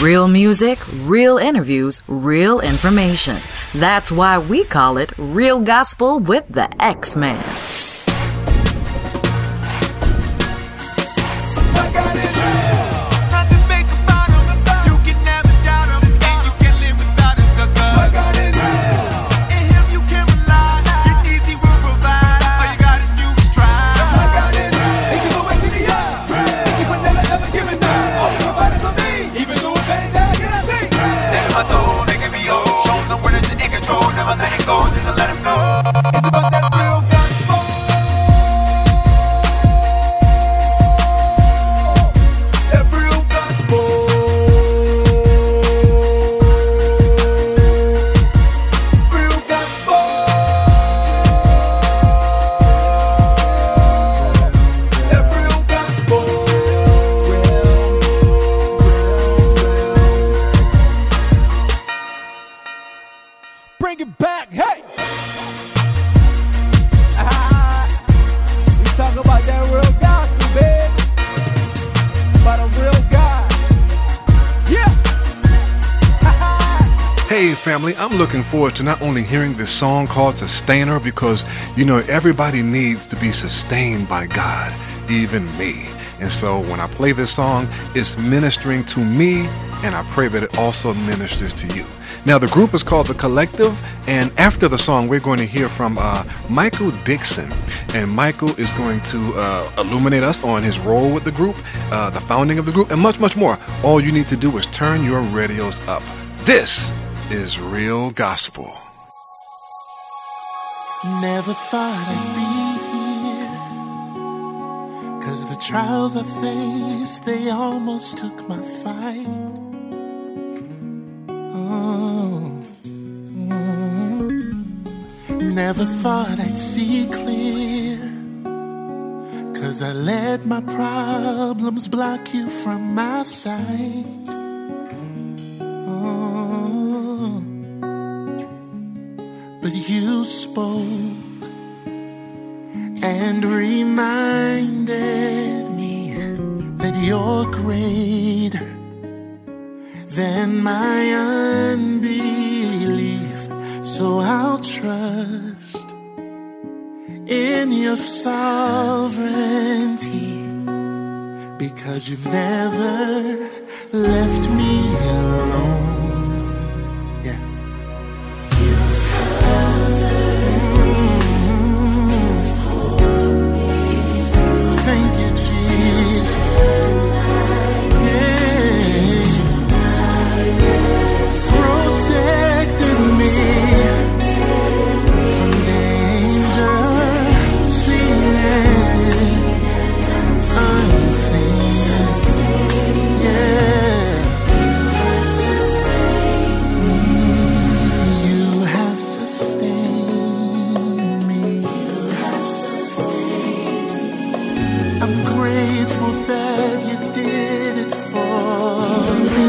Real music, real interviews, real information. That's why we call it Real Gospel with the X-Man. Bring it back, hey! We talk about that real gospel, baby. About a real God. Yeah! Hey family, I'm looking forward to not only hearing this song called Sustainer, because you know everybody needs to be sustained by God, even me. And so when I play this song, it's ministering to me, and I pray that it also ministers to you. Now, the group is called The Collective, and after the song, we're going to hear from Michael Dixon. And Michael is going to illuminate us on his role with the group, the founding of the group, and much, much more. All you need to do is turn your radios up. This is Real Gospel. Never thought I'd be here, 'cause the trials I faced, they almost took my fight. Never thought I'd see clear, 'cause I let my problems block you from my sight. But you spoke and reminded me that you're greater than my unbelief. So I'll trust in your sovereignty, because you've never left me alone. Yeah. You've covered me. Thank you, Jesus. Protected me from danger, seen and unseen. Yeah. You have sustained me. I'm grateful that you did it for me.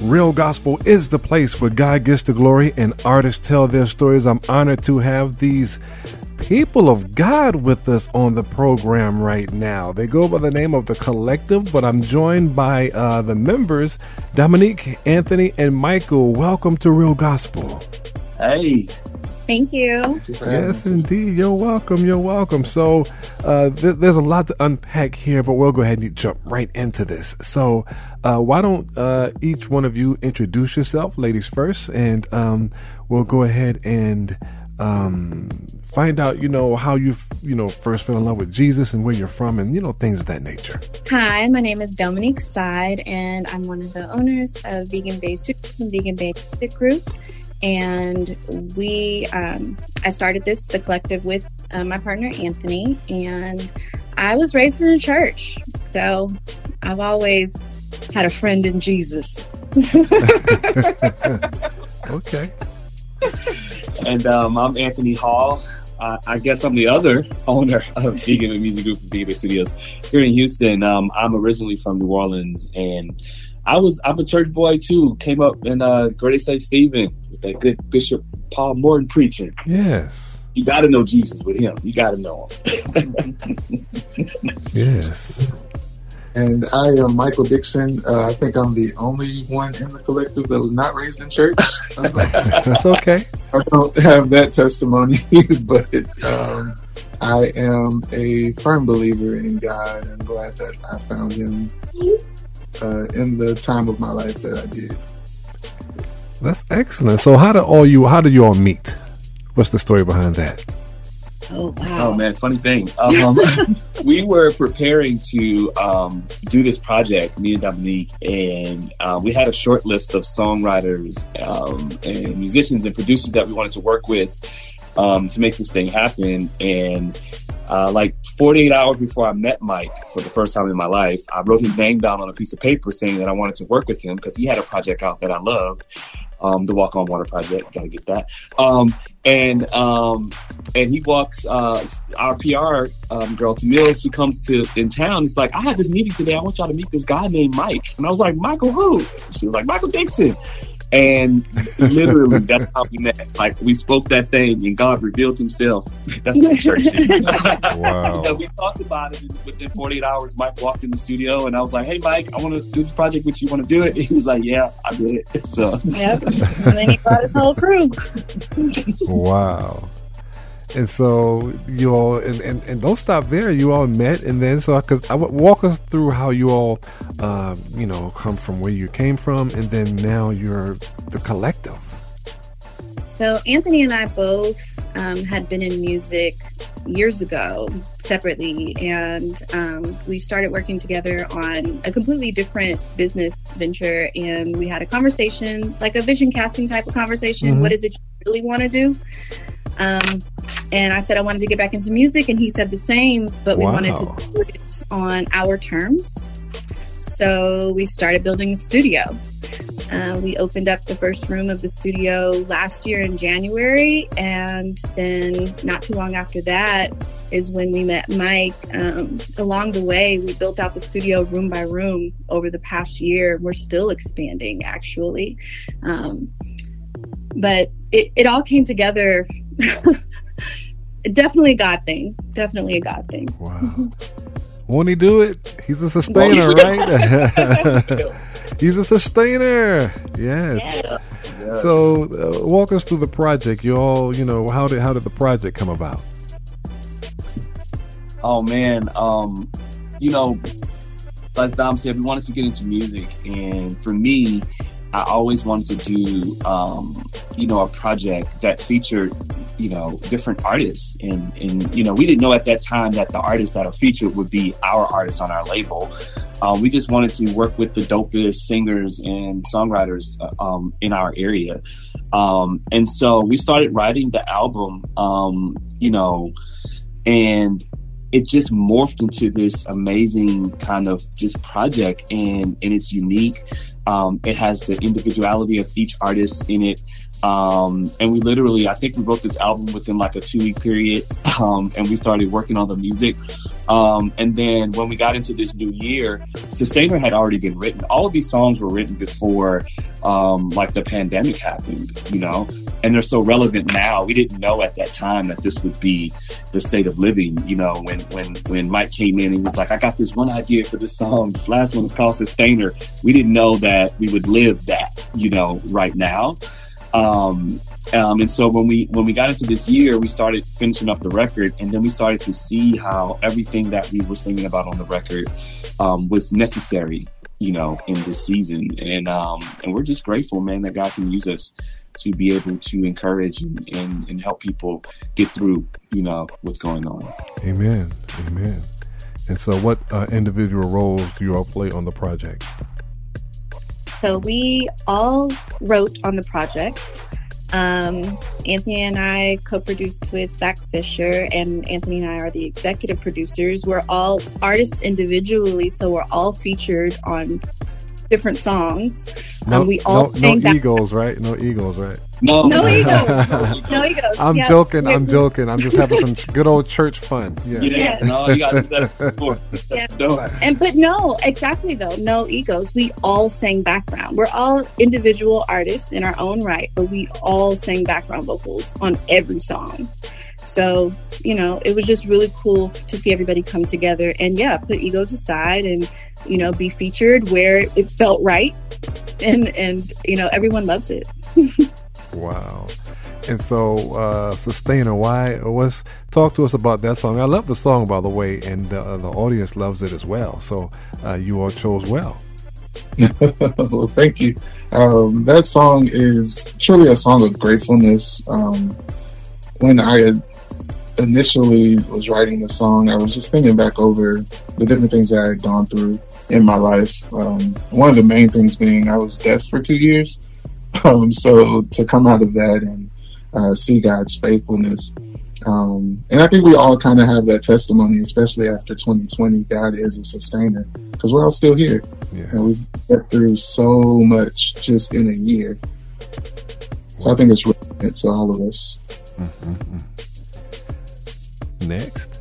Real Gospel is the place where God gets the glory and artists tell their stories. I'm honored to have these people of God with us on the program right now. They go by the name of The Collective, but I'm joined by the members, Dominique, Anthony, and Michael. Welcome to Real Gospel. Hey. Thank you. Yes, indeed. You're welcome. You're welcome. So there's a lot to unpack here, but we'll go ahead and jump right into this. So why don't each one of you introduce yourself, ladies first, and we'll go ahead and find out, how you, first fell in love with Jesus and where you're from and, things of that nature. Hi, my name is Dominique Side, and I'm one of the owners of Vegan Bae Studios and Vegan Bae Music Group. And I started The Collective with my partner, Anthony, and I was raised in a church. So I've always had a friend in Jesus. Okay. And I'm Anthony Hall. I guess I'm the other owner of Vegan Bae Music Group and Vegan Bae Studios here in Houston. I'm originally from New Orleans, and I'm a church boy too. Came up in Great St. Stephen with that good Bishop Paul Morton preaching. Yes. You got to know Jesus with him. You got to know him. Yes. And I am Michael Dixon. I think I'm the only one in the collective that was not raised in church. That's okay. I don't have that testimony, but I am a firm believer in God and glad that I found him in the time of my life that I did. That's excellent. So how do you all meet? What's the story behind that? Oh, wow. Oh, man, funny thing. We were preparing to do this project, me and Dominique, and we had a short list of songwriters and musicians and producers that we wanted to work with to make this thing happen. And like 48 hours before I met Mike for the first time in my life, I wrote his name down on a piece of paper saying that I wanted to work with him because he had a project out that I loved. The Walk on Water project, gotta get that. And he walks our PR girl Tamil. She comes in town. It's like, I had this meeting today. I want y'all to meet this guy named Mike. And I was like, Michael who? She was like, Michael Dixon. And literally, that's how we met. Like, we spoke that thing, and God revealed himself. That's the church. Wow. Yeah, we talked about it. Within 48 hours, Mike walked in the studio, and I was like, hey, Mike, I want to do this project with you. Want to do it? And he was like, yeah, I did it. So. Yep. And then he brought his whole crew. Wow. And so you all, and don't stop there. You all met, and then walk us through how you all, come from where you came from, and then now you're The Collective. So Anthony and I both had been in music years ago separately, and we started working together on a completely different business venture, and we had a conversation, like a vision casting type of conversation. Mm-hmm. What is it you really want to do? And I said I wanted to get back into music, and he said the same, but we wanted to do it on our terms. So we started building a studio. We opened up the first room of the studio last year in January, and then not too long after that is when we met Mike. Along the way, we built out the studio room by room over the past year. We're still expanding, actually. But it all came together. Definitely a God thing. Wow. Won't he do it? He's a sustainer, right? He's a sustainer. Yes. Yeah. So walk us through the project. You all, how did the project come about? Oh, man. As Dom said, we wanted to get into music. And for me, I always wanted to do, a project that featured, different artists. And we didn't know at that time that the artists that are featured would be our artists on our label. We just wanted to work with the dopest singers and songwriters in our area. And so we started writing the album, and it just morphed into this amazing kind of just project, and it's unique. It has the individuality of each artist in it. And we literally, I think we wrote this album within like a 2-week period. And we started working on the music. And then when we got into this new year, Sustainer had already been written. All of these songs were written before, like the pandemic happened, you know, and they're so relevant now. We didn't know at that time that this would be the state of living, you know, when Mike came in and he was like, I got this one idea for this song. This last one is called Sustainer. We didn't know that we would live that, you know, right now. And so when we got into this year, we started finishing up the record, and then we started to see how everything that we were singing about on the record was necessary, you know, in this season. And we're just grateful, man, that God can use us to be able to encourage and help people get through, you know, what's going on. Amen. Amen. And so what individual roles do you all play on the project? So we all wrote on the project. Anthony and I co-produced with Zach Fisher, and Anthony and I are the executive producers. We're all artists individually, so we're all featured on different songs. No egos, right? No egos. No egos. I'm joking. I'm just having some good old church fun. Yeah. No, you got to do that before. Yeah. But no, exactly though. No egos. We all sang background. We're all individual artists in our own right, but we all sang background vocals on every song. So, you know, it was just really cool to see everybody come together and put egos aside and, you know, be featured where it felt right. And you know, everyone loves it. Wow. And so, Sustainer, talk to us about that song. I love the song, by the way, and the audience loves it as well. So you all chose well. Well, thank you. That song is truly a song of gratefulness. When I initially was writing the song, I was just thinking back over the different things that I had gone through in my life. One of the main things being I was deaf for 2 years. So to come out of that and see God's faithfulness. And I think we all kind of have that testimony, especially after 2020. God is a sustainer because we're all still here. Yes. And we've been through so much just in a year. So I think it's relevant to all of us. Mm-hmm. Next.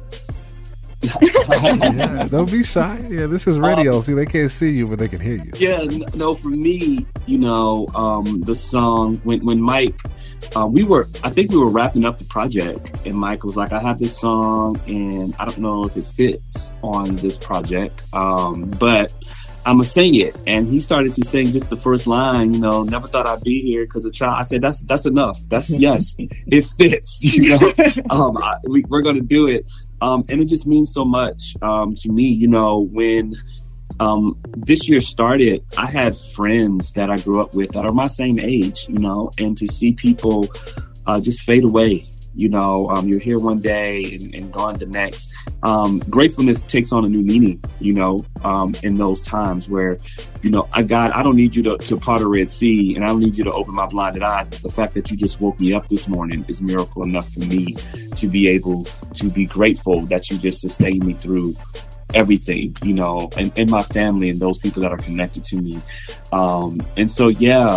Yeah, don't be shy. Yeah, this is radio. See, they can't see you, but they can hear you. Yeah, no, for me, you know, the song when Mike, I think we were wrapping up the project, and Mike was like, I have this song, and I don't know if it fits on this project, but I'm gonna sing it. And he started to sing just the first line, you know, never thought I'd be here because a child. I said, that's enough. That's yes, it fits. You know, we're gonna do it. And it just means so much to me. You know, when this year started, I had friends that I grew up with that are my same age, you know, and to see people just fade away, you know, you're here one day and gone the next. Gratefulness takes on a new meaning, you know, in those times where, you know, I don't need you to part a Red Sea, and I don't need you to open my blinded eyes, but the fact that you just woke me up this morning is a miracle enough for me to be able to be grateful that you just sustained me through everything, you know, and my family and those people that are connected to me. And so,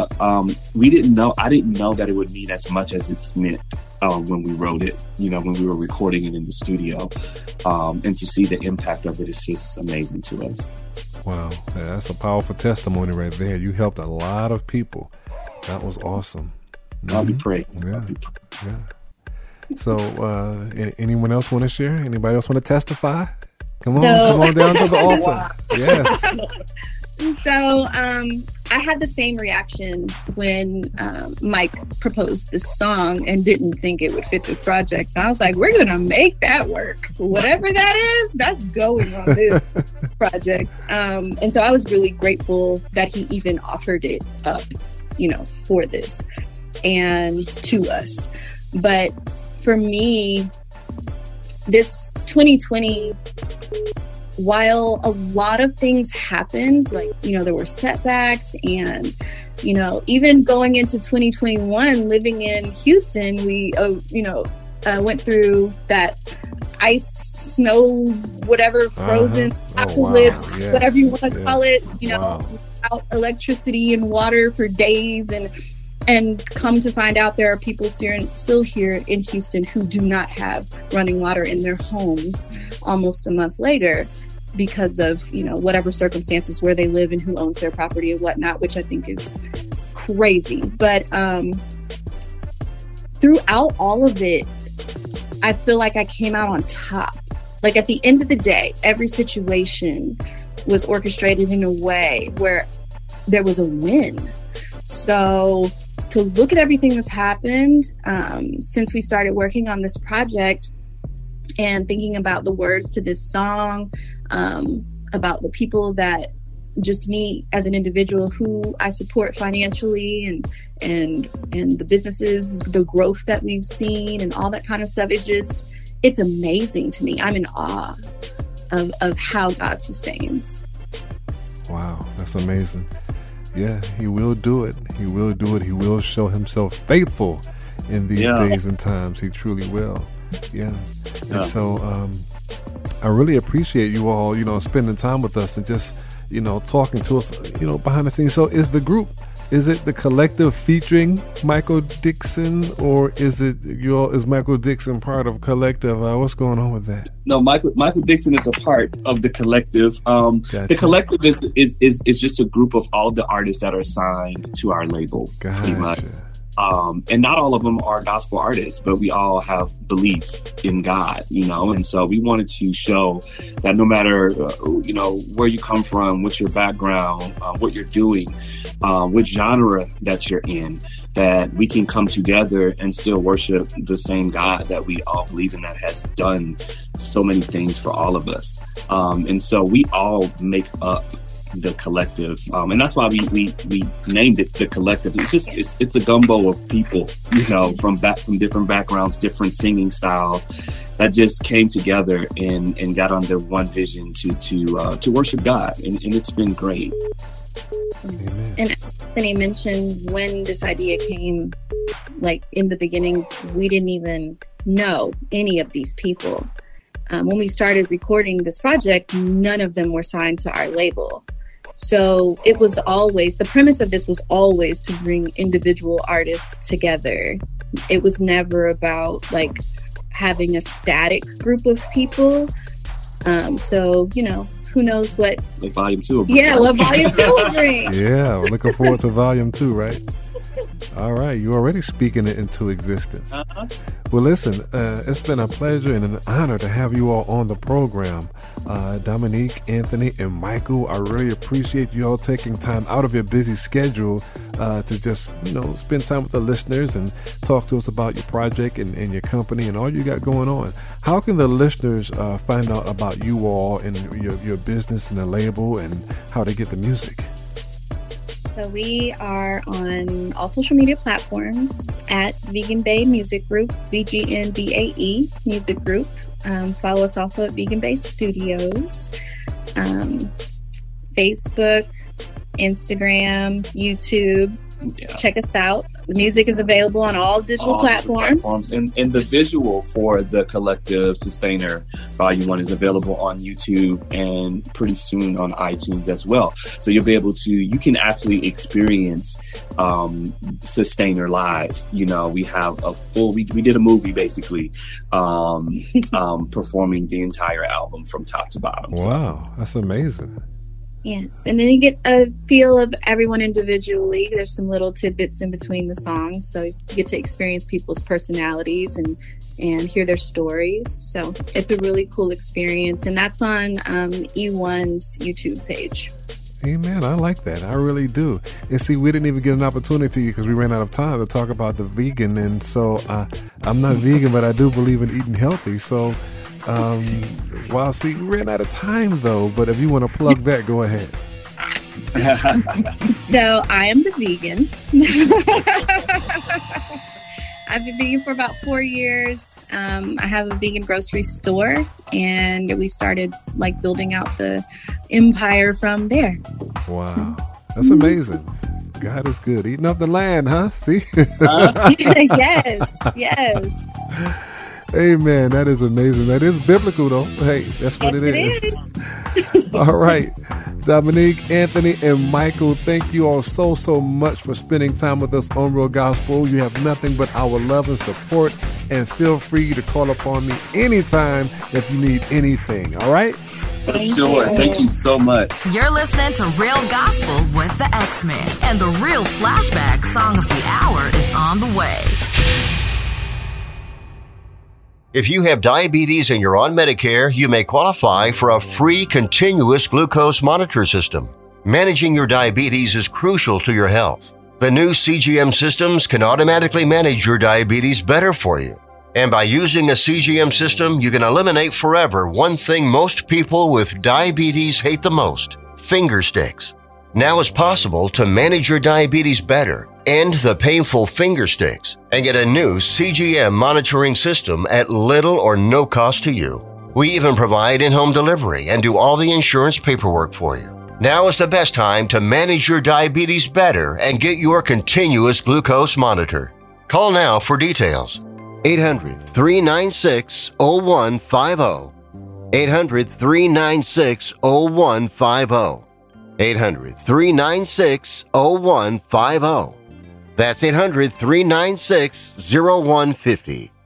I didn't know that it would mean as much as it's meant when we wrote it, you know, when we were recording it in the studio. And to see the impact of it is just amazing to us. Wow. Yeah, that's a powerful testimony right there. You helped a lot of people. That was awesome. I'll be praised. Yeah. So, anyone else want to share? Anybody else want to testify? Come on down to the altar. Yes. So, I had the same reaction when Mike proposed this song and didn't think it would fit this project. I was like, we're going to make that work. Whatever that is, that's going on this project. And so I was really grateful that he even offered it up, you know, for this and to us. But for me, this 2020, while a lot of things happened, like, you know, there were setbacks and, you know, even going into 2021, living in Houston, we, went througugh that ice, snow, whatever, frozen apocalypse, whatever you want to call it, you know, without electricity and water for days. And And come to find out, there are people still here in Houston who do not have running water in their homes almost a month later because of, whatever circumstances where they live and who owns their property and whatnot, which I think is crazy. But throughout all of it, I feel like I came out on top. Like at the end of the day, every situation was orchestrated in a way where there was a win. So to look at everything that's happened since we started working on this project and thinking about the words to this song, about the people that just me as an individual who I support financially and the businesses, the growth that we've seen and all that kind of stuff, it's amazing to me. I'm in awe of how God sustains. Wow, that's amazing. Yeah, he will do it. He will do it. He will show himself faithful in these days and times. He truly will. Yeah. And so I really appreciate you all, spending time with us and just, talking to us, behind the scenes. So is it the collective featuring Michael Dixon, or is Michael Dixon part of collective? What's going on with that? No, Michael Dixon is a part of the collective. Gotcha. The collective is just a group of all the artists that are signed to our label. Gotcha. And not all of them are gospel artists, but we all have belief in God, and so we wanted to show that no matter, where you come from, what's your background, what you're doing, what genre that you're in, that we can come together and still worship the same God that we all believe in, that has done so many things for all of us. And so we all make up the collective, and that's why we named it the collective. It's a gumbo of people, from different backgrounds, different singing styles, that just came together and got under one vision to worship God, and it's been great. Amen. And Anthony mentioned, when this idea came, like in the beginning, we didn't even know any of these people. When we started recording this project, none of them were signed to our label. So it was always, the premise of this was always to bring individual artists together. It was never about like having a static group of people. So, who knows what... Like Volume 2 will bring. Yeah, what Volume 2 will bring. Yeah, we're looking forward to Volume 2, right? All right, you're already speaking it into existence. Well, listen, it's been a pleasure and an honor to have you all on the program. Dominique, Anthony, and Michael, I really appreciate you all taking time out of your busy schedule to just, spend time with the listeners and talk to us about your project and your company and all you got going on. How can the listeners find out about you all and your business and the label and how to get the music? So we are on all social media platforms at Vegan Bae Music Group, VGNBAE Music Group. Follow us also at Vegan Bae Studios, Facebook, Instagram, YouTube. Yeah. Check us out. The music is available on all digital platforms. And the visual for the Collective Sustainer Volume 1 is available on YouTube and pretty soon on iTunes as well. So you'll be able to, you can actually experience Sustainer live. We have a full, we did a movie basically, performing the entire album from top to bottom. Wow, that's amazing. Yes, and then you get a feel of everyone individually. There's some little tidbits in between the songs, so you get to experience people's personalities and hear their stories. So it's a really cool experience, and that's on E1's YouTube page. Amen. I like that. I really do. And see, we didn't even get an opportunity because we ran out of time to talk about the vegan, and so I'm not vegan, but I do believe in eating healthy. So. We ran out of time though, but if you want to plug that, go ahead. So I am the vegan. I've been vegan for about 4 years. I have a vegan grocery store, and we started building out the empire from there. Wow. That's amazing. God is good. Eating up the land, huh? See? Yes. Amen. That is amazing. That is biblical, though. Hey, that's what it is. It is. All right. Dominique, Anthony, and Michael, thank you all so much for spending time with us on Real Gospel. You have nothing but our love and support, and feel free to call upon me anytime if you need anything, all right? Sure. Thank you so much. You're listening to Real Gospel with the X-Men, and the Real Flashback Song of the Hour is on the way. If you have diabetes and you're on Medicare, you may qualify for a free continuous glucose monitor system. Managing your diabetes is crucial to your health. The new CGM systems can automatically manage your diabetes better for you. And by using a CGM system, you can eliminate forever one thing most people with diabetes hate the most: finger sticks. Now it's possible to manage your diabetes better, end the painful finger sticks, and get a new CGM monitoring system at little or no cost to you. We even provide in-home delivery and do all the insurance paperwork for you. Now is the best time to manage your diabetes better and get your continuous glucose monitor. Call now for details. 800-396-0150. 800-396-0150. 800-396-0150. That's 800-396-0150.